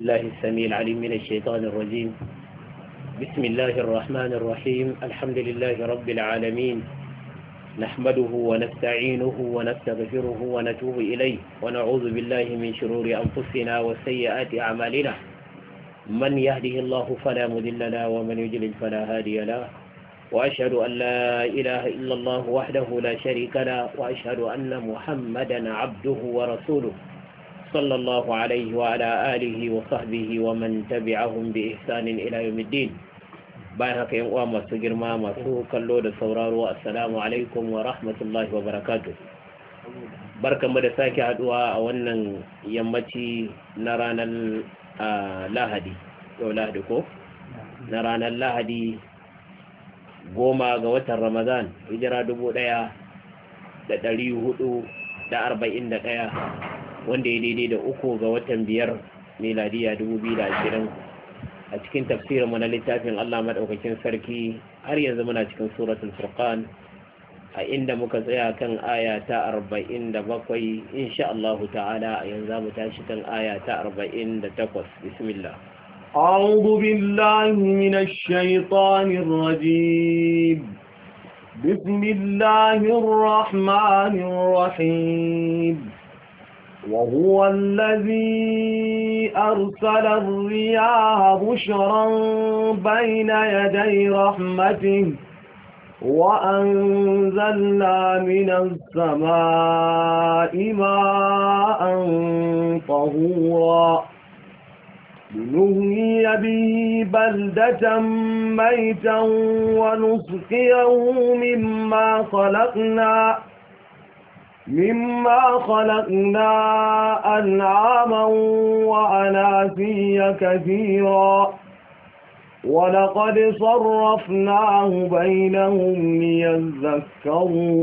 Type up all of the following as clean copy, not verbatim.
الله السميع العليم من الشيطان الرجيم. بسم الله الرحمن الرحيم. الحمد لله رب العالمين، نحمده ونستعينه ونستغفره ونتوب إليه ونعوذ بالله من شرور أنفسنا وسيئات أعمالنا، من يهده الله فلا مضل له ومن يضلل فلا هادي له، وأشهد أن لا إله إلا الله وحده لا شريك له، وأشهد أن محمدا عبده ورسوله صلى الله عليه وعلى آله وصحبه ومن تبعهم بإحسان إلى يوم الدين. bayan haka yan uwa masu girma masu kallo da sauraro, assalamu alaikum wa rahmatullahi wa barakatuh. Barkanmu da sake haduwa a wannan yammaci na ranar Lahadi, yau Lahadi ko? Na ranar Lahadi 10 ga watan Ramadan, hijira 1441, wanda ya daidai da 3 ga watan 5 miladiya 2020. A cikin tafsirin mu na littafin Allah madaukakin sarki, har yanzu muna cikin suratul Furqan, a inda muka tsaya kan aya ta 47. insha Allah ta'ala yanzu mu tashi kan aya ta 48. bismillah. أعوذ بالله من الشيطان الرجيم. بسم الله الرحمن الرحيم. وهو الذي أرسل الرياح بشرا بين يدي رحمته وأنزلنا من السماء ماء طهورا لنحيي به بلدة ميتا ونسقيه مما خلقنا أنعاما وأناسيا كثيرا ولقد صرفناه بينهم ليذكروا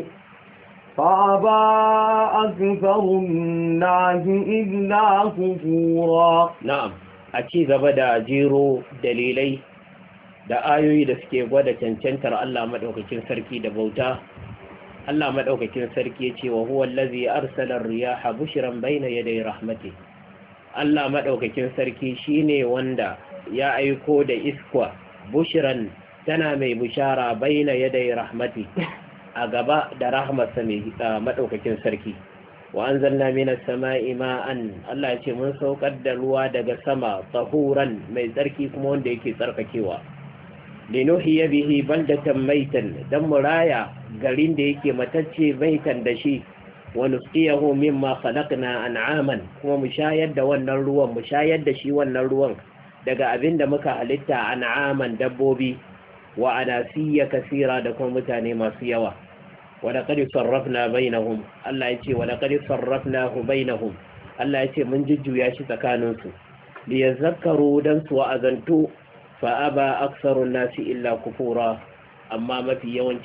فأبى أكثر الناس إلا كفورا. نعم، أكيد بدأ جيرو دليلي da ayoyi da suke gwada cancantar Allah madaukakin sarki da bauta. Allah madaukakin sarki yace wa huwa allazi arsala ar-riyaha bushran bayna yaday rahmati. Allah madaukakin sarki shine wanda ya aiko da iska bushran, tana mai bushara bayna yaday rahmati, a gaba da rahmatsa mai madaukakin sarki. Wa anzalna minas sama'i ma'an, Allah yace mun saukar da ruwa daga sama tahuran, mai tsarki kuma wanda yake tsarkakewa. linuhiya bihi baldatan maitan, dan muraya garin da yake matacce maitan da shi, wa nusqiyahu mimma khalaqna an'aman, kuma mu shayar da wannan ruwan, mu shayar da shi wannan ruwan daga abinda muka halitta, an'aman dabbobi, wa anasiya kasira da kuma mutane masu yawa. wa laqad sarrafna bainahum, Allah yace wa laqad sarrafnahu bainahum, Allah yace mun jujjuya shi tsakaninsu, liyazakkaru dan su wa'azantu, fa'aba aksarun nasi illa kufura, amma mafi yawan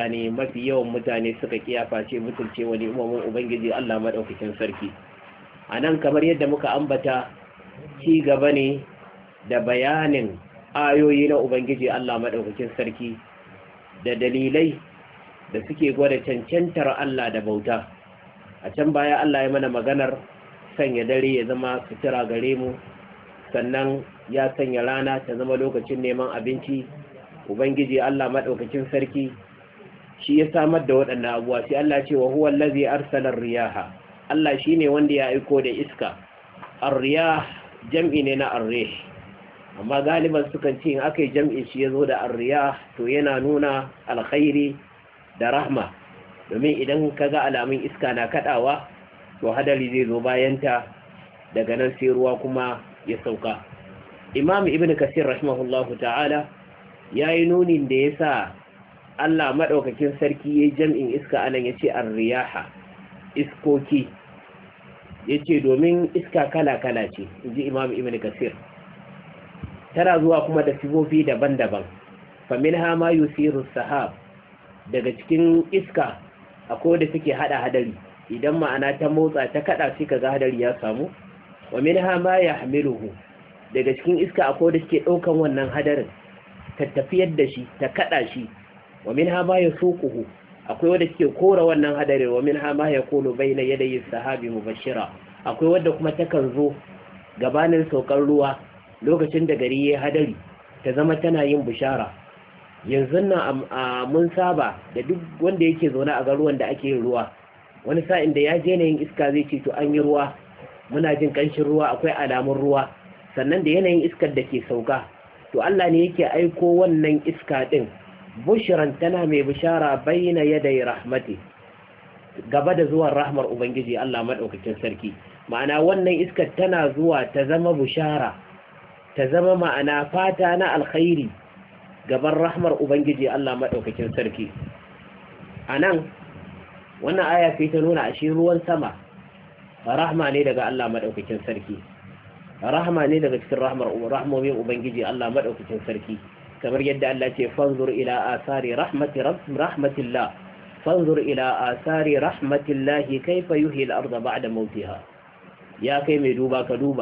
mutane suka kiyaface mutunce wani umarnin Ubangiji Allah maɗaukakin sarki. A nan kamar yadda muka ambata, ci gaba ne da bayanin ayoyi na Ubangiji Allah maɗaukakin sarki da dalilai da suke gwada cancantar Allah da bauta. A can baya Allah ya mana maganar sanya dare ya zama sutura gare mu, sannan ya sanya rana ta zama lokacin neman abinci. Ubangiji Allah madaukakin sarki shi ya samar da waɗannan abuwa. Sai Allah ce wa huwa allazi arsala ar-riyaha, Allah shine wanda ya aiko da iska. Ar-riyah jam'i ne na ar-rih, amma galiban sukan ce in akai jam'i shi yazo da ar-riyah to yana nuna alkhairi da rahma, domin idan kaga alamun iska na kadawa to hadari zai zo bayanta, daga nan sai ruwa kuma ya sauka. Imam Ibn Kasir rahimahullahu ta'ala yayi nunin da yasa Allah madaukakin sarki yayin jam'in iska anan yace ar-riyaha, iskoki, yace domin iska kala-kala ce, inji Imam Ibn Kasir. Tana zuwa kuma da sifofi daban-daban. Faminha ma yusiru sahab, daga cikin iska akwai da take hada hadari, idan ma'ana ta motsa ta kada sai kaga hadari ya samu. Wa minha ma yahmiluhu, daga cikin iska akwai da suke daukan wannan hadarin ta tafiyar da shi, ta kada shi. Wa minha ma yasuquhu, akwai wanda suke kora wannan hadarin. Wa minha ma yakunu bayna yaday sahabi mubashshira, akwai wanda kuma takan zo gabanin saukar ruwa lokacin da gari ya hadari ta zama tana yin bishara. Yanzu nan mun saba da duk wanda yake zaune a garuwan da ake yin ruwa, wani sa'in da ya je yin iska zai ce to an yi ruwa, muna jin kanshin ruwa, akwai alamun ruwa, sannan da yanayin iskar da ke sauka to Allah ne yake aiko wannan iska din bushran, tana mai bishara bayna yaday rahmati, gaba da zuwan rahmar ubangiji Allah madaukakin sarki. Ma'ana wannan iskar tana zuwa ta zama bishara, ta zama ma'ana fata na alkhairi gaban rahmar ubangiji Allah madaukakin sarki. Anan wannan aya sai ta nuna ashe ruwan sama rahma ne daga Allah madaukakin sarki, rahma ne daga cikin rahmomin ubangiji Allah madaukakin sarki, kamar yadda Allah ce fanzur ila asari rahmatillah, fanzur ila asari rahmatillahi kaifa yuhyi al-ardha ba'da mautiha. Ya kai mai duba ka duba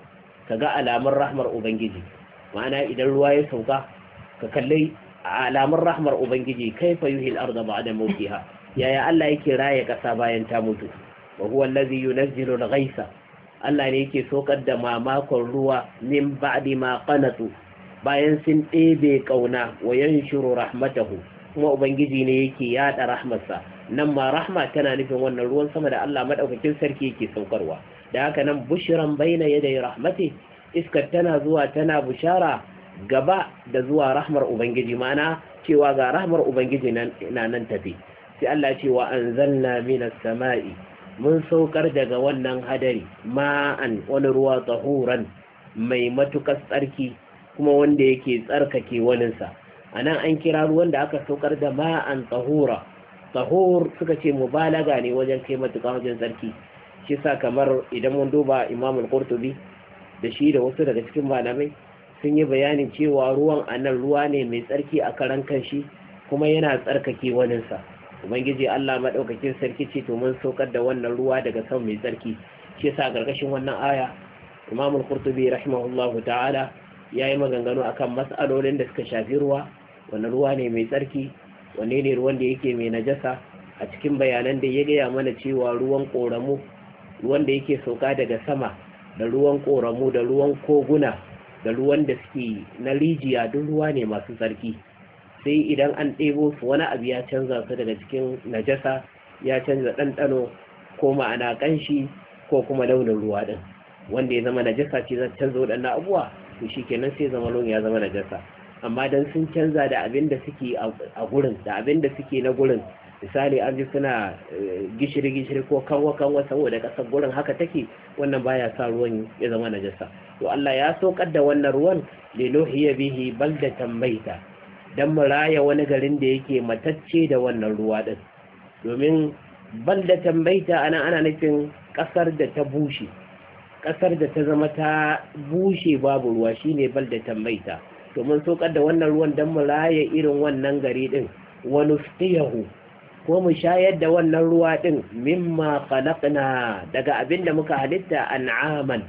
kaga alamun rahmar ubangiji, ma'ana idan ruwa ya sauka ka kalli alamun rahmar ubangiji, kaifa yuhyi al-ardha ba'da mautiha, yaya Allah yake raye kasa bayan ta mutu. wa huwa allazi yunazzilu al-ghaitha, Allah ne yake sokar da mamakon ruwa min ba'di ma qanatu, bayan sun ɗebe ƙauna, wa yanshuru rahmatahu, kuma ubangiji ne yake yada rahmarsa. Nan ma rahma tana nufin wannan ruwan sama da Allah madaukakin sarki yake saukarwa. Da haka nan bushran baina yaday rahmati, iskar tana zuwa tana bushara gaba da zuwa rahmar ubangiji, mana cewa ga rahmar ubangiji nan tafi. Sai Allah ce wa anzalna minas sama'i, mun saukar daga wannan hadari ma'an, wani ruwa tahuran mai matukar tsarki, kuma wanda yake tsarkake waninsa. A nan an kira ruwan da aka saukar da ma'an tahura. Tahur suka ce mubalaga ne wajen kai matuƙa wajen tsarki. Shi sa kamar idan mun duba Imam al-Qurtubi da shi da wasu daga cikin malamai sun yi bayanin cewa ruwan anan ruwa ne mai tsarki a karan kanshi, kuma yana tsarkake waninsa. Ubangiji Allah madaukakin sarki ce to mun saukar da wannan ruwa daga sama mai tsarki. Shi sa gargashin wannan aya Imam al-Qurtubi rahimahullahu ta'ala ya yi maganganu akan mas'alolin da suka shafi ruwa, wani ruwa ne mai tsarki, wanne ne ruwan da yake mai najasa. A cikin bayanan da ya gaya mana cewa ruwan ƙoramu, ruwan da yake sauka daga sama, da ruwan ƙoramu, da ruwan koguna, da ruwan da suke na rijiya, duk ruwa ne masu tsarki. Sai idan an ɗebo su wani abu ya canza su daga cikin najasa, ya canza ɗanɗano ko ma'ana ƙanshi ko kuma launin ruwa ɗin, wanda ya zama najasa ce zai canza waɗannan abubuwa, to shi kenan sai zama ruwan ya zama najasa. Amma dan sun canza da abin da suke a gurin, da abin da suke na gurin, misali an ji suna gishiri-gishiri ko kanwa-kanwa saboda ƙasar gurin haka take, wannan baya sa ruwan ya zama najasa. To Allah ya saukar da wannan ruwan linuhiya bihi baldatan maita, dan mu raya wani garin da yake matacce da wannan ruwa din. Domin baldatan maita ana nufin ƙasar da ta bushe, ƙasar da ta zama ta bushe babu ruwa, shine baldatan maita. To mun saukar da wannan ruwan dan mu raya irin wannan gari din, wa nusqiyahu, ko mu shayar da wannan ruwa din mimma khalaqna, daga abinda muka halitta, an'aman,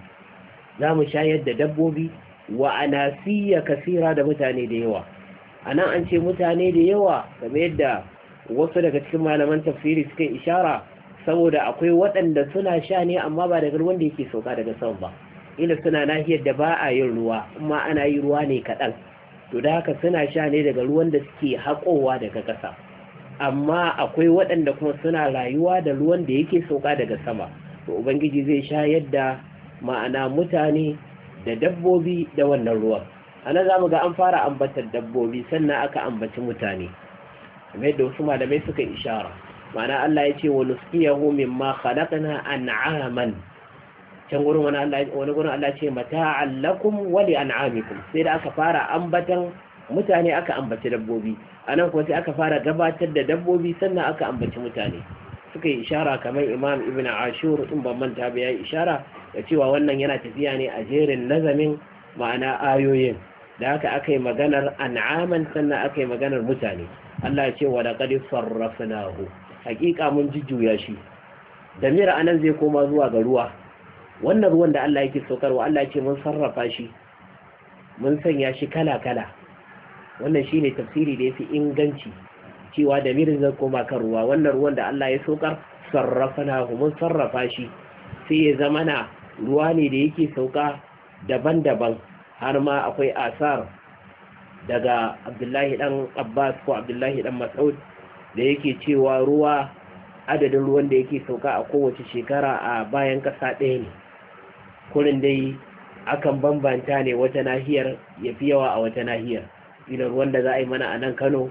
za mu shayar da dabbobi, wa anasiya kasira, da mutane da yawa. Anan an ce mutane da yawa game yadda wasu daga cikin malaman tafsiri suka ishara, saboda akwai waɗanda suna sha ne amma ba daga ruwan da yake sauka daga sama ba, ila suna nahiyar da ba a yin ruwa, amma ana yi ruwa ne kaɗan, to da haka suna sha ne daga ruwan da suke haƙowa daga ƙasa. Amma akwai waɗanda kuma suna rayuwa da ruwan da yake sauka daga sama, to ubangiji zai shayar da ma'ana mutane da dabbobi da wannan ruwan. Ana za mu ga an fara ambatar dabbobi sannan aka ambaci mutane, kamar yadda wasu malamai suka ishara. Ma'ana Allah ya ce wa nusqiyahu mimma khalaqna an'aman, can gurin wani gurin Allah ce mata'an lakum wa li an'amikum, sai da aka fara ambatan mutane aka ambaci dabbobi. Anan kuma sai aka fara gabatar da dabbobi sannan aka ambaci mutane. Suka yi ishara kamar Imam Ibn Ashur in ban manta ba ya yi ishara da cewa wannan yana tafiya ne a jerin nazamin ma'ana ayoyin, da haka aka yi maganar an'aman sannan aka yi maganar mutane. Allah ya ce wa laqad sarrafnahu, hakika mun jujjuya shi. Damir anan zai koma zuwa ga ruwa. Wannan ruwan da Allah yake saukarwa, Allah ya ce mun sarrafa shi, mun sanya shi kala-kala. Wannan shi ne tafsiri da ya fi inganci, cewa da mirin zai koma kan ruwa. Wannan ruwan da Allah ya saukar, sarrafa na mun sarrafa shi, sai ya zama na ruwa ne da yake sauka daban-daban, har ma akwai asar daga Abdullahi dan Abbas ko Abdullahi dan Mas'ud da yake cewa ruwa, adadin ruwan da yake sauka a kowace shekara a bayan ƙasa ɗaya ne, kurin dai akan bambanta ne wata nahiyar ya fi yawa a wata nahiyar. Idan ruwan da za a yi mana a nan Kano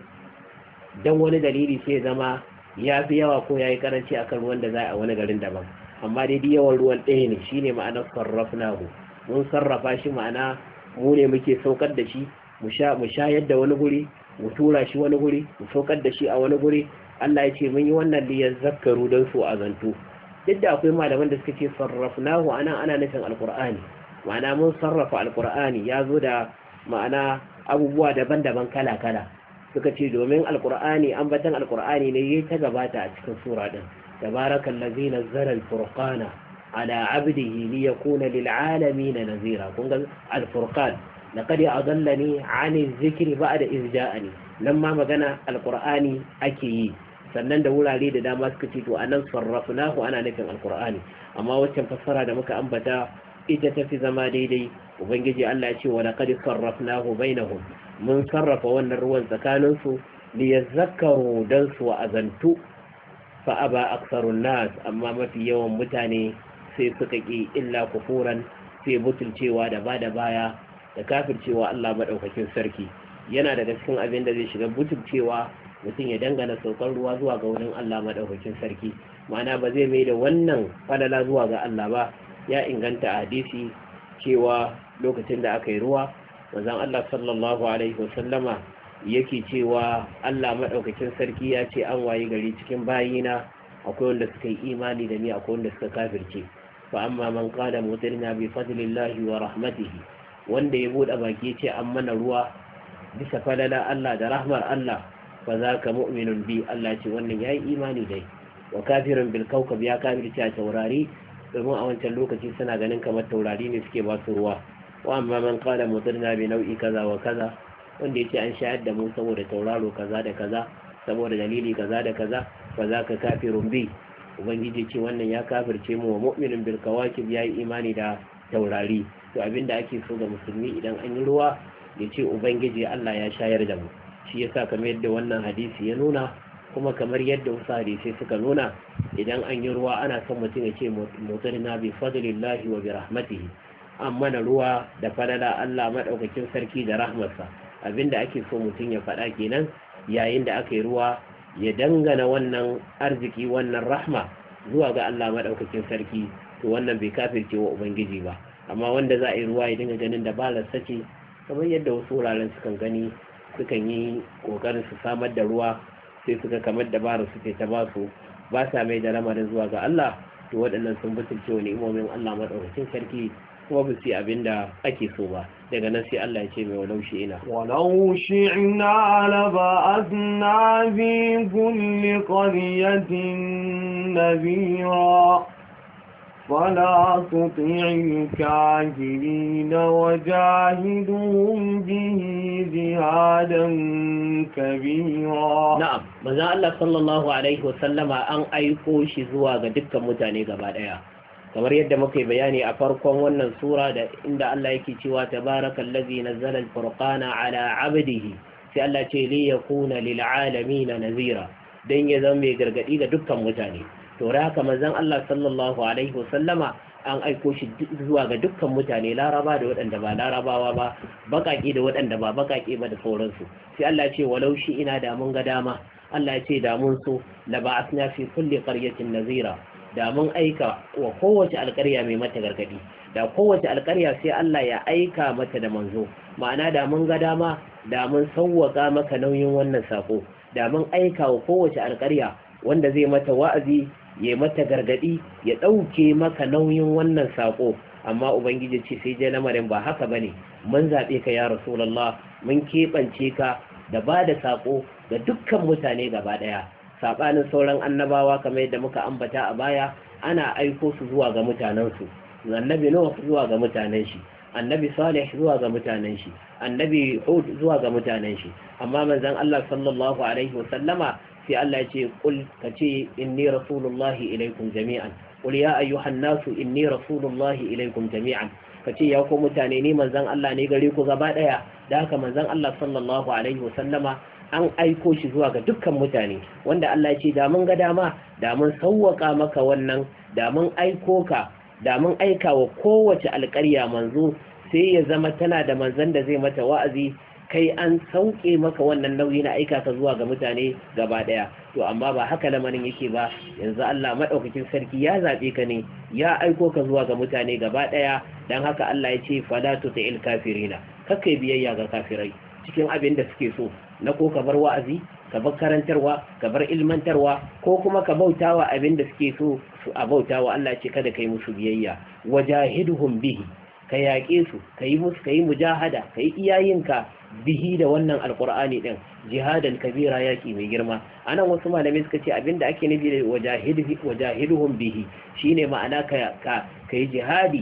don wani dalili sai zama ya fi yawa ko ya yi karanci akan ruwan da za a wani garin daban, amma dai yawan ruwan ɗaya ne. Shine ma'anar sarrafnahu, mun sarrafa shi, ma'ana mu ne muke saukar da shi, mu shayar da wani guri, mu tura shi wani guri, mu saukar da shi a wani guri. Allah ya ce mun yi wannan liyar zakaru don su azantu. Duk da akwai malaman da suka ce sarrafnahu ana nufin alkur'ani, ma'ana mun sarrafa alkur'ani, ya zo da ma'ana abubuwa daban-daban kala-kala. Suka ce domin alkur'ani, ambatan alkur'ani ne yayi ta gabata a cikin sura din. Tabarakallazi nazzala al-furqana ala 'abdihi liyakuna lil'alamin nazira. Kun ga al-furqan, laqad adallani 'ani adh-dhikri ba'da idh ja'ani. Nan ma magana alkur'ani ake yi. Sannan da wurare da dama suka ce to anan sarrafnahu ana nufin alkur'ani, amma waccan fassara da muka ambata ita tafi zama daidai. Ubangiji Allah ya ce wa laqad sarrafnahu bainahum, mun sarrafa wannan ruwan tsakanin su liyazakkaru dan su azantu. Fa aba aktharun nas, amma mafi yawan mutane sai suka ki illa kufuran, sai butulcewa da baya da kafircewa Allah madaukakin sarki. Yana daga cikin abin da zai shiga butulcewa mutum ya dangana saukar ruwa zuwa ga wurin Allah madaukakin sarki, ma'ana ba zai mai da wannan falala zuwa ga Allah ba. Ya inganta a hadisi cewa lokacin da aka yi ruwa, manzon Allah sallallahu alaihi wasallama yake cewa Allah madaukakin sarki ya ce an wayi gari cikin bayina akwai wanda suka yi imani da ni, akwai wanda suka kafirce. Fa amma man qala mutirna bi fadlillahi wa rahmatihi, wanda ya bude baki ce an mana ruwa bisa falala Allah da rahmar Allah, fa zaka mu'minun bi, Allah ce wannan yayi imani dai. Wa kafirun bil kawkab, ya kafirce a taurari, domin a wancan lokaci suna ganin kamar taurari ne suke ba su ruwa. Wa amma man qala mutirna bi nau'i kaza wa kaza, wanda yace an shayar da mu saboda tauraro kaza da kaza, saboda dalili kaza da kaza, fa zaka kafirun bi, ubangiji ce wannan ya kafirce mu. Wa mu'minun bil kawakib, yayi imani da taurari. To abinda ake so ga musulmi idan an yi ruwa ya ce ubangiji Allah ya shayar da mu. Shi yasa kamar yadda wannan hadisi ya nuna, kuma kamar yadda wasu hadisai suka nuna, idan an yi ruwa ana son mutum ya ce mutirna bi fadlillahi wa bi rahmatihi, an mana ruwa da falala Allah madaukakin sarki da rahmarsa. Abinda ake so mutum ya faɗa kenan yayin da aka yi ruwa, ya dangana wannan arziki, wannan rahma zuwa ga Allah madaukakin sarki. To wannan bai kafirce wa ubangiji ba. Amma wanda za a yi ruwa ya dinga ganin dabararsa ce, kamar yadda wasu wuraren sukan gani, sukan yi kokarin su samar da ruwa, sai suka kamar dabarar su ce ta ba su, ba sa mai da lamarin zuwa ga Allah. To waɗannan sun butulce wa ni'imomin Allah madaukakin sarki, kuma ba su yi abin da ake so ba. Daga nan sai Allah ya ce mai walau shi'ina laba'athna fi kulli qaryatin nadhira فلا تطع الكافرين وجاهدهم به جهادا كبيرا. نعم، manzo Allah sallallahu alaihi wasallama an aiko shi zuwa ga dukkan mutane gaba daya, kamar yadda muka bayani a farkon wannan sura da inda Allah yake cewa tabarakallazi nazzala al-furqana ala 'abdihi, sai Allah ce li yakuna lil alamin nazira, dan ya zama mai gargadi ga dukkan mutane. To haka manzon Allah sallallahu alaihi wasallama an aiko shi zuwa ga dukkan mutane, laraba da waɗanda ba larabawa ba, baƙaƙe da waɗanda ba baƙaƙe ba da sauransu. Sai Allah ce walau shi ina da mun ga dama, Allah ya ce da mun so la ba'athna fi kulli qaryatin nazira, da mun aika wa kowace alƙarya mai mata gargadi, da kowace alƙarya sai Allah ya aika mata da manzo. Ma'ana da mun ga dama, da mun sauwaka maka nauyin wannan sako, da mun aika wa kowace alƙarya wanda zai mata wa'azi, ya mata gargadi, ya ɗauke maka nauyin wannan sako. Amma ubangiji ce sai dai lamarin ba haka bane, mun zaɓe ka ya rasulullah, mun keɓance ka da ba da sako ga dukkan mutane gaba ɗaya. Saɓanin sauran annabawa kamar yadda muka ambata a baya, ana aiko su zuwa ga mutanensu. Annabi Nuh zuwa ga mutanen shi, annabi Salih zuwa ga mutanen shi, annabi Hud zuwa ga mutanen shi. Amma manzon Allah sallallahu alaihi wasallama sai Allah ya ce kul ka ce inni rasulullahi ilaikum jami'an, qul ya ayyuhan nasu inni rasulullahi ilaykum jami'an kace ya ku mutane ni manzon Allah ne gare ku gaba daya. da haka manzon Allah sallallahu alaihi wasallama an aiko shi zuwa ga dukkan mutane, wanda Allah ya ce da mun ga dama da mun sauwaka maka wannan, da mun aiko ka, da mun aika wa kowace alƙarya manzo, sai ya zama tana da manzon da zai mata wa'azi, kai an sauke maka wannan nauyi na aika ka zuwa ga mutane gaba daya. To amma ba haka lamarin yake ba, yanzu Allah madaukakin sarki ya zabe ka ne, ya aiko ka zuwa ga mutane gaba daya. Dan haka Allah ya ce fala tuti'il kafirina, kakkai biyayya ga kafirai cikin abin da suke so, na ko ka bar wa'azi, ka bar karantarwa, ka bar ilmantarwa, ko kuma ka bautawa abin da suke so su a bautawa. Allah ce kada kai musu biyayya. Wajahiduhum bihi, ka yaƙe su, ka yi musu, ka yi mujahada, ka yi iyayenka bihi da wannan alƙur'ani din, jihadan kabira, yaki mai girma. Anan wasu malamai suka ce abinda ake nufi da wajahiduhum bihi shine ma'ana ka yi jihadi,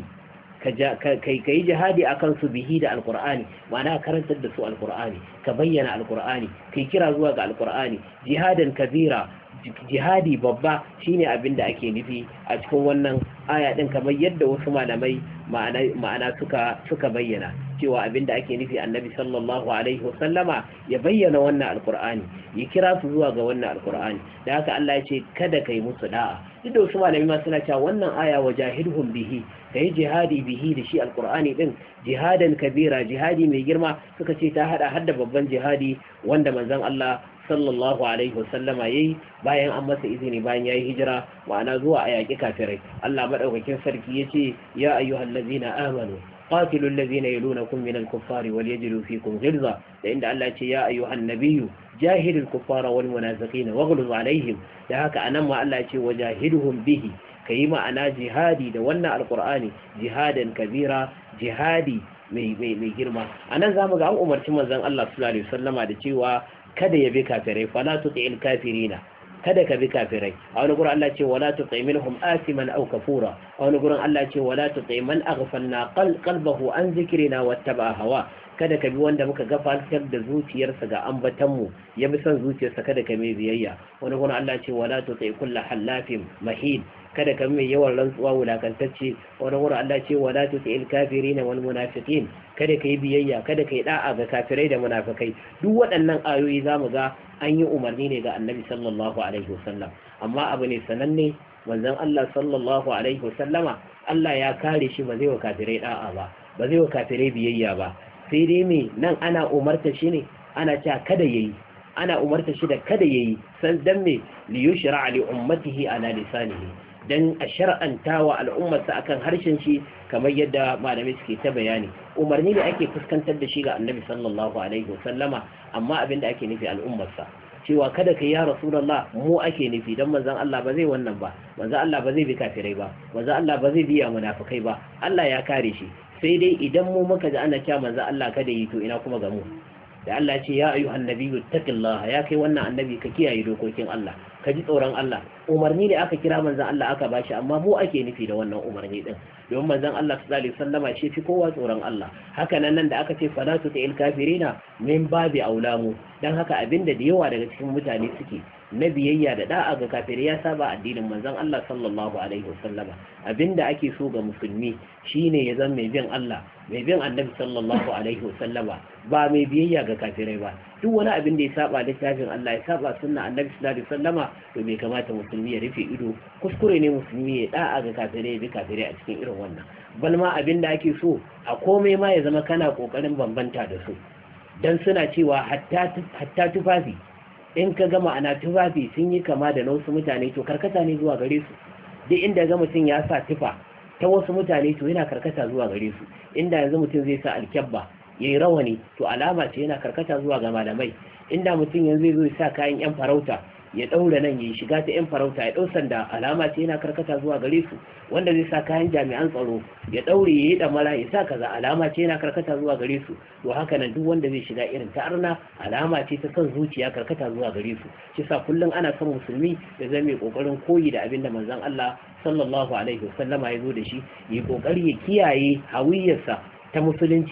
ka yi jihadi a kansu bihi da alkur'ani, ma'ana karantar da su alkur'ani, ka bayyana alkur'ani, ka yi kira zuwa ga alkur'ani. Jihadan kabira, jihadi babba shine abin da ake nufi a cikin wannan aya din, kamar yadda wasu malamai ma'ana suka bayyana cewa abin da ake nufi annabi sallallahu alaihi wasallama ya bayyana wannan alkur'ani, ya kira su zuwa ga wannan alkur'ani. da haka Allah ya ce kada kai musu da'a. duk da wasu malamai ma suna cewa wannan aya wajahidhum bihi, kai jihadi bihi da shi alkur'ani din, jihadan kabira, jihadi mai girma, suka ce ta hada hadda babban jihadi wanda manzon Allah sallallahu alaihi wasallama yayi bayan an masa izini, bayan yayi hijira, ma'ana zuwa a yaƙi kafirai. Allah madaukakin sarki yace ya ayyuhallazina amanu qatilul ladzina yalunakum minal kuffari walyajidu fikum ghilza, da inda Allah yace ya ayyuhan nabiyyu jahidil kuffara wal munafiqina waghluz alaihim. da haka anan ma Allah yace wajahiduhum bihi, kayi ma'ana jihadi da wannan alqur'ani, jihadan kabira, jihadi mai girma. anan zamu ga an umarci manzon Allah sallallahu alaihi wasallama da cewa kada ya bi kafirai, fala tuti'il kafirina, kada ka bi kafirai. a wani gurin Allah ce wala tuti minhum asiman aw kafura, a wani gurin Allah ce wala tuti man aghfalna qalbahu an zikrina wattaba hawa, kada ka bi wanda muka gafatar da zuciyarsa ga ambatanmu, ya bi son zuciyarsa, kada ka mai biyayya. wani gurin Allah ce wala tuti kullu halafin mahin, kada ka mai yawan rantsuwa wulakantacce. wani gurin Allah ce wala tuti il kafirin wal munafiqin, kada ka yi biyayya, kada ka yi da'a ga kafirai da munafikai. duk waɗannan ayoyi zamu ga an yi umarni ne ga annabi sallallahu alaihi wasallam. amma abu ne sananne, manzon Allah sallallahu alaihi wasallama Allah ya kare shi, ba zai wa kafirai da'a ba, ba zai wa kafirai biyayya ba. sai dai me nan ana umarta shi ne, ana cewa kada yayi, ana umarta shi da kada yayi, san dan me li yushra li ummatihi ala lisanihi, dan a shar'anta wa al'ummarsa akan harshen shi, kamar yadda malamai suke ta bayani. umarni ne ake fuskantar da shi ga annabi sallallahu alaihi wasallama, amma abin da ake nufi al'ummarsa, cewa kada ka ya rasulullah mu ake nufi, dan manzon Allah ba zai wannan ba, manzon Allah ba zai bi kafirai ba, manzon Allah ba zai biya munafikai ba, Allah ya kare shi. sai dai idan mu muka ji ana cewa manzon Allah kada yi, to ina kuma ga mu da Allah ce ya ayyuhan nabiyyu taqillaha, ya kai wannan annabi ka kiyaye dokokin Allah, ka ji tsoron Allah. umarni ne aka kira manzon Allah aka bashi, amma mu ake nufi da wannan umarni din, domin manzon Allah sallallahu alaihi wasallama shi fi kowa tsoron Allah. haka nan da aka ce fala tu'il kafirina min babi aulamu, dan haka abinda da yawa daga cikin mutane suke na biyayya da da'a ga kafirai ya saba addinin manzon Allah sallallahu alaihi wasallama. abinda ake so ga musulmi shine ya zama mai bin Allah, mai bin annabi sallallahu alaihi wasallama, ba mai biyayya ga kafirai ba. duk wani abin da ya saba littafin Allah, ya saba sunna annabi sallallahu alaihi wasallama, to bai kamata musulmi ya rufe ido. kuskure ne musulmi ya da'a ga kafirai, ya bi kafirai a cikin irin wannan. balma abin da ake so a komai ma ya zama kana kokarin bambanta da su, dan suna cewa hatta tufafi, in ka ga ma'ana tufafi sun yi kama da na wasu mutane, to karkata ne zuwa gare su. duk inda ga mutum ya sa tufa ta wasu mutane, to yana karkata zuwa gare su. inda yanzu mutum zai sa alkyabba, ya yi rawani, to alama ce yana karkata zuwa ga malamai. inda mutum yanzu zai sa kayan yan farauta, ya ɗaura nan, ya shiga ta yan farauta, ya ɗau sanda, alama ce yana karkata zuwa gare su. wanda zai sa kayan jami'an tsaro, ya ɗaure, ya yi ɗamara, ya sa kaza, alama ce yana karkata zuwa gare su. to haka nan duk wanda zai shiga irin ta arna, alama ce ta son zuciya, karkata zuwa gare su. shi sa kullum ana son musulmi ya zama mai kokarin koyi da abin da manzon Allah sallallahu alaihi wasallama ya zo da shi, ya kokari ya kiyaye hawiyarsa ta musulunci,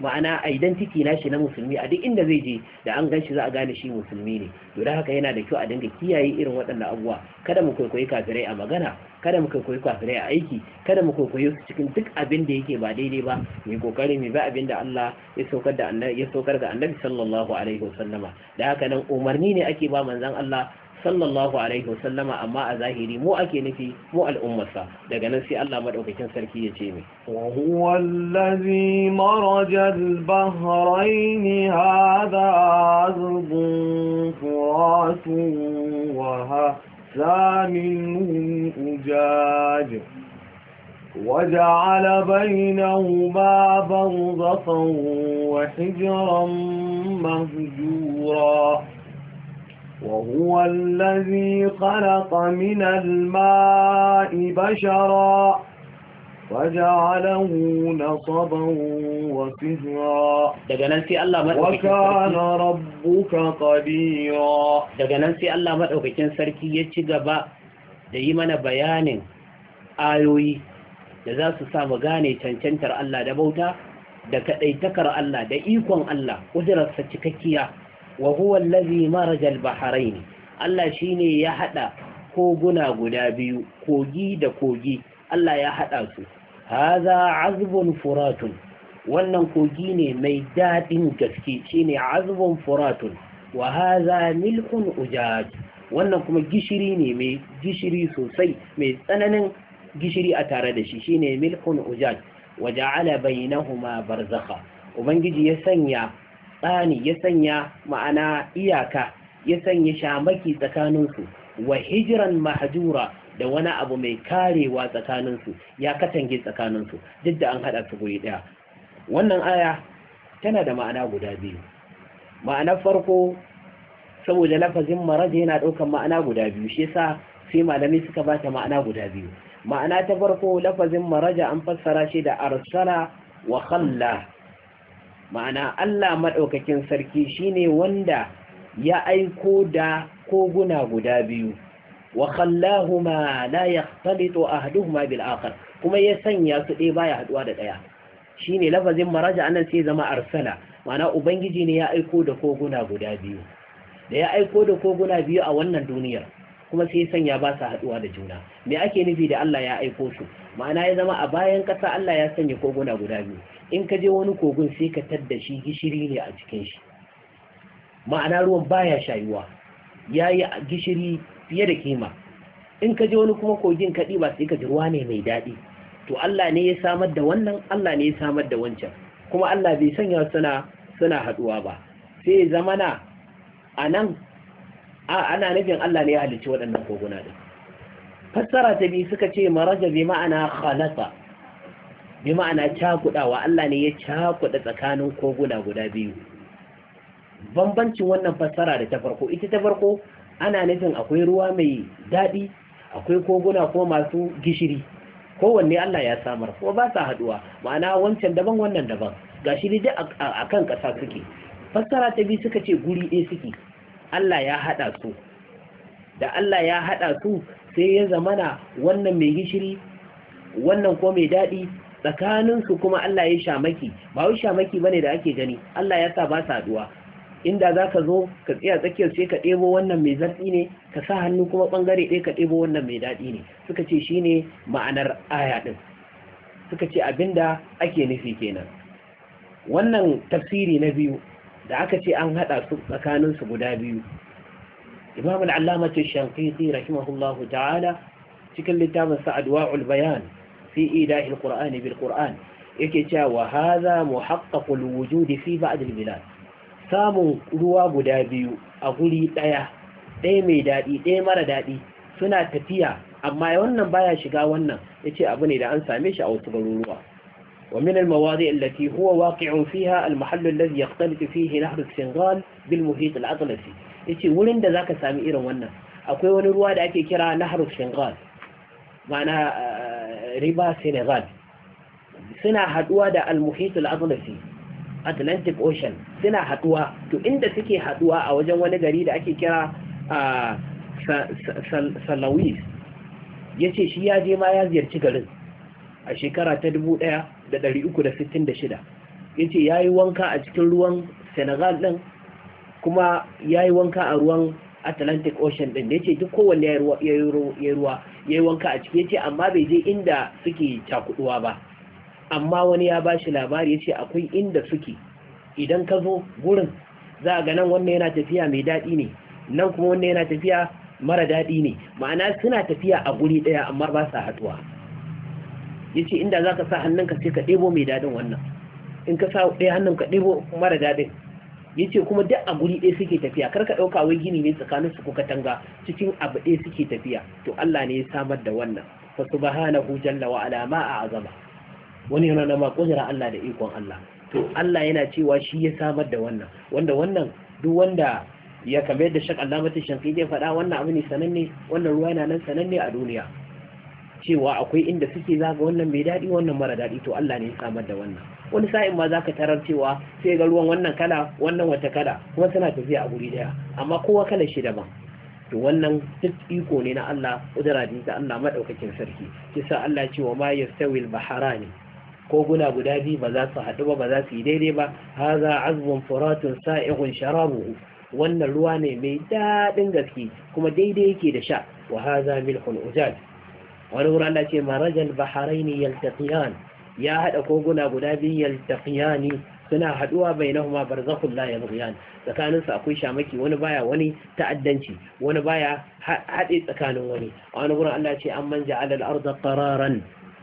ma'ana identity na shi na musulmi a duk inda zai je da an gan shi za a gane shi musulmi ne. To da haka yana da kyau a dinga kiyaye irin waɗannan abubuwa. Kada mu kwaikwayi kafirai a magana, kada mu kwaikwayi kafirai a aiki, kada mu kwaikwayi su cikin duk abin da yake ba daidai ba. Mu kokari mu bi abin da Allah ya saukar da Annabi sallallahu alaihi wasallama. Da haka nan umarni ne ake ba manzon Allah sallallahu alaihi wasallama, amma a zahiri mu ake nufi mu al'ummarsa. Daga nan sai Allah madaukakin sarki ya ce mai wa huwa allazi maraja al-bahrayn hadha azbun furatun wa hadha min ujaj وجعل بينهما برزخا وحجرا مهجورا وهو الذي خلق من الماء بشرا فجعله نصبا وسهرا وكان ربك قديرا. daga nan sai Allah madaukakin sarki ya ci gaba da yi mana bayanin ayoyi da za su sa mu gane cancantar Allah da bauta da kadaitakar Allah da ikon Allah, kudirarsa cikakkiya. wa huwa allazi maraja al-bahrayn, Allah shine ya hada koguna guda biyu, kogi da kogi, Allah ya hada su. hadha azbun furatun, wannan kogi ne mai dadin gaske, shine azbun furatun. wa hadha milhun ujaj, wannan kuma gishiri ne mai gishiri sosai, mai tsananin gishiri a tare da shi, shine milhun ujaj. waja'ala bainahuma barzakha, ubangiji ya sanya tsani, ya sanya ma'ana iyaka, ya sanya shamaki tsakaninsu, wa hijran mahjura, da wani abu mai karewa tsakaninsu, ya katange tsakaninsu, duk da an haɗa su guri ɗaya. Wannan aya tana da ma'ana guda biyu. Ma'anar farko, saboda lafazin maraja yana ɗaukar ma'ana guda biyu, shi yasa sai malamai suka ba ta ma'ana guda biyu. Ma'ana ta farko, lafazin maraja an fassara shi da arsala wa khalla, ma'ana Allah maɗaukakin sarki shine wanda ya aiko da koguna guda biyu, wa khallahuma la yaxtalitu ahaduhuma bil akhar, kuma ya sanya su ɗaya baya haduwa da ɗaya. Shine lafazin maraja anan sai zama arsala, ma'ana ubangiji ne ya aiko da koguna guda biyu. Da ya aiko da koguna biyu a wannan duniyar, kuma sai sanya ba su haduwa da juna. Me ake nufi da Allah ya aiko su? Ma'ana ya zama a bayan ƙasa Allah ya sanya koguna guda biyu. In ka je wani kogon sai ka tadda shi gishiri ne a cikin shi, ma'ana ruwan baya shayuwa, ya yi gishiri fiye da kima. In ka je wani kuma kogin kaɗi ba sai ka ji ruwa ne mai daɗi. To Allah ne ya samar da wannan, Allah ne ya samar da wancan, kuma Allah bai sanya suna haɗuwa ba. Sai zamana a nan ana nufin Allah ne ya halicci waɗannan koguna ɗin. Fassara ta biyu suka ce maraja bi ma'ana khalata, bi ma'ana cakudawa, Allah ne ya cakuda tsakanin koguna guda biyu. Bambancin wannan fassara da ta farko, ita ta farko ana nufin akwai ruwa mai daɗi, akwai koguna ko masu gishiri, kowanne Allah ya samar, kuma ba sa haduwa, ma'ana wancan daban wannan daban, gashi dai a kan ƙasa suke. Fassara ta biyu suka ce guri ɗaya suke, Allah ya haɗa su. Da Allah ya haɗa su sai ya zamana wannan mai gishiri, wannan ko mai daɗi, tsakaninsu kuma Allah ya shamaki. Ba wai shamaki bane da ake gani, Allah ya sa ba su haduwa. Inda za ka zo ka tsaya tsakiyar sai ka ɗebo wannan mai zartsi ne, ka sa hannu kuma ɓangare ɗaya ka ɗebo wannan mai daɗi ne. Suka ce shi ne ma'anar aya ɗin, suka ce abinda ake nufi kenan. Wannan tafsiri na biyu da aka ce an haɗa su tsakaninsu guda biyu, Imam al-Allamah Shanqiti rahimahullahu ta'ala cikin littafin sa Adwa'ul Bayan fi idahil Qur'ani bil Qur'an yake cewa wa hadha muhaqqaqul wujudi fi ba'd al-bilad, samun ruwa guda biyu a guri ɗaya mai daɗi ɗaya mara daɗi suna tafiya, amma wannan baya shiga wannan, yace abu ne da an same shi a wasu garuruwa. ومن المواضع التي هو واقع فيها المحل الذي يختلط فيه نهر السنغال بالمحيط الأطلسي. yace wurin da zaka sami irin wannan akwai wani ruwa da ake kira nahru Senegal, ma'ana riba Senegal, suna haduwa da al-muhit al-atlasi, Atlantic Ocean, suna haduwa. To inda suke haduwa a wajen wani gari da ake kira Salawis, yace shi ya je ma ya ziyarci garin a shekara ta 1366. yace yayi wanka a cikin ruwan Senegal din kuma yayi wanka a ruwan Atlantic Ocean din yace duk kowanne yayi wanka a ciki yace amma bai je inda suke cakuduwa ba, amma wani ya bashi labari yace akwai inda suke idan ka zo gurin za ga nan wannan yana tafiya mai daɗi ne, nan kuma wannan yana tafiya mara daɗi ne, ma'ana suna tafiya a guri ɗaya amma ba sa haɗuwa. Yace inda za ka sa hannunka sai ka ɗebo mai daɗin wannan, in ka sa ɗaya hannun ka ɗebo mara daɗin. Yace kuma duk a guri ɗaya suke tafiya, kar ka ɗauka wai gini ne tsakanin su ko katanga, cikin abu ɗaya suke tafiya. To Allah ne ya samar da wannan, fa subhanahu jalla wa ala ma a'azama. Wani yana na ma kudura Allah da ikon Allah. To Allah yana cewa shi ya samar da wannan, wanda wannan duk wanda ya kamar yadda Sheikh Allama Shafi'i ya faɗa, wannan abu ne sananne, wannan ruwa yana nan sananne a duniya cewa akwai inda suke zaga wannan mai daɗi wannan mara daɗi. To Allah ne ya samar da wannan. Wani sa'in ma zaka tarar cewa sai ga ruwan wannan kala wannan wata kala kuma suna tafiya a guri daya amma kowa kala shi daban. To wannan duk iko ne na Allah, kudura ne ta Allah madaukakin sarki. Kisa Allah ce wa ma yastawi al-bahrani, koguna guda biyu ba za su haɗu ba, ba za su yi daidai ba. Haza azbun furatun sa'ighun sharabuhu, wannan ruwa ne mai daɗin gaske kuma daidai yake da sha. Wa haza milhun ujaj, wani wurin Allah ce marajal baharaini yaltaqiyan, ya haɗa koguna guda biyu yaltaqiyani, suna haɗuwa bainahuma barzakhun la yabghiyan, tsakanin su akwai shamaki, wani baya wani ta'addanci, wani baya haɗe tsakanin wani. A wani wurin Allah ce amman ja'ala al-ardha qararan,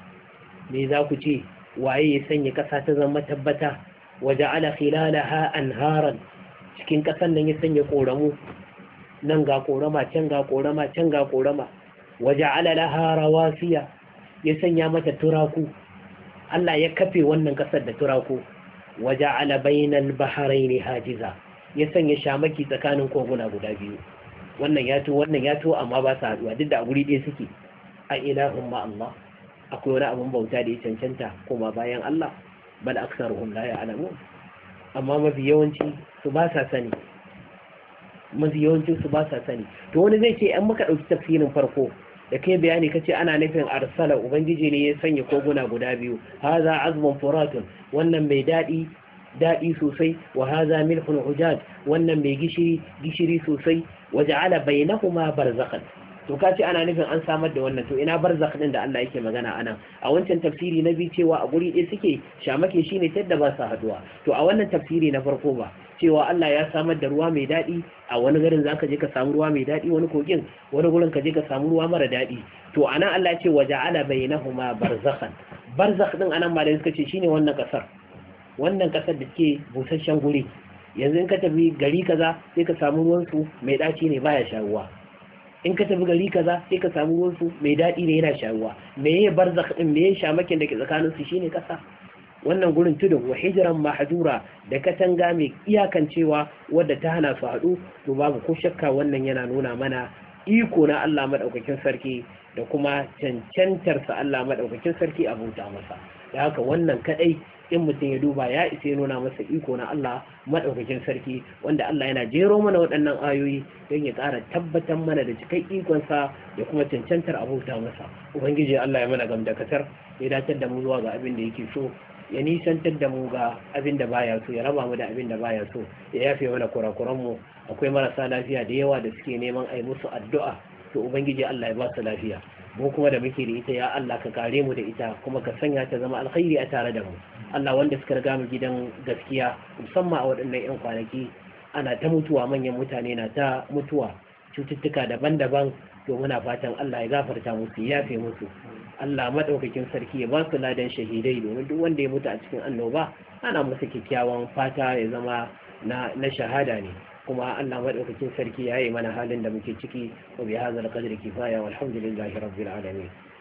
me za ku ce waye ya sanya ƙasa ta zama tabbata, wa ja'ala khilalaha anharan, cikin ƙasan nan ya sanya ƙoramu, nan ga ƙorama can ga ƙorama can ga ƙorama. wa ja'ala laha rawasiya, ya sanya mata turaku, Allah ya kafe wannan ƙasar da turaku. wa ja'ala bainal bahrayn hajiza, ya sanya shamaki tsakanin koguna guda biyu, wannan ya to amma ba su haɗuwa, duk da a guri ɗaya suke. a ilahun ma Allah, akwai wani abin bauta da ya cancanta kuma bayan Allah? Bal aksaruhum la ya'lamun, amma mafi yawanci su ba sa sani, to wani zai ce an maka dauki tafsirin farko da kai bayani kace ana nufin arsala, ubangiji ne ya sanya koguna guda biyu. Haza azbun furatun, wannan mai dadi sosai. Wa haza milhun ujaj, wannan mai gishiri sosai. Wa ja'ala bainahuma barzakhan, to kace ana nufin an samar da wannan, to ina barzakh din da Allah yake magana anan? A wancan tafsiri na biyu cewa a guri ɗaya suke, shamake shine tadda ba su haduwa. To a wannan tafsiri na farko ba cewa Allah ya samar da ruwa mai daɗi, a wani garin zaka je ka samu ruwa mai daɗi, wani kogin wani gurin ka je ka samu ruwa mara daɗi. To anan Allah ya ce wa ja'ala bainahuma barzakhan, barzakh din anan malai suka ce shine wannan kasar da ke busasshen guri. Yanzu in ka tafi gari kaza sai ka samu ruwan su mai ɗaci ne baya shawuwa, in ka tafi gari kaza sai ka samu ruwan su mai daɗi ne yana shawuwa. Me ya barzakh din, me ya shamakin da ke tsakanin su? Shine kasa. Wannan gurin tudun wa hijran mahdura, da katanga mai iyakancewa wadda ta hana su haɗu. To babu ko shakka wannan yana nuna mana iko na Allah madaukakin sarki da kuma cancantar sa Allah madaukakin sarki a bauta masa. Da haka wannan kadai in mutum ya duba ya isa nuna masa iko na Allah madaukakin sarki, wanda Allah yana jero mana waɗannan ayoyi don ya ƙara tabbatar mana da cikai ikonsa da kuma cancantar a bauta masa. Ubangiji Allah ya mana gamdakatar, ya datar da mu zuwa ga abin da yake so, ya nisantar da mu ga abin da baya so, ya raba mu da abin da baya so, ya yafe mana kurakuran mu. Akwai marasa lafiya da yawa da suke neman a yi musu addu'a, to ubangiji Allah ya ba su lafiya. Mu kuma da muke da ita, ya Allah ka kare mu da ita, kuma ka sanya ta zama alkhairi a tare da mu. Allah, wanda suka riga mu gidan gaskiya, musamman a waɗannan 'yan kwanaki ana ta mutuwa, manyan mutane na ta mutuwa, cututtuka daban-daban, to muna fatan Allah ya gafarta musu, ya yafe musu. Allah madaukakin sarki ya ba su ladan shahidai, domin duk wanda ya mutu a cikin annoba ana masa kyakkyawan fata ya zama na shahada ne. kuma Allah madaukakin sarki ya yi mana halin da muke ciki. Wa bi hadzal qadri kifaya, walhamdulillahi rabbil alamin.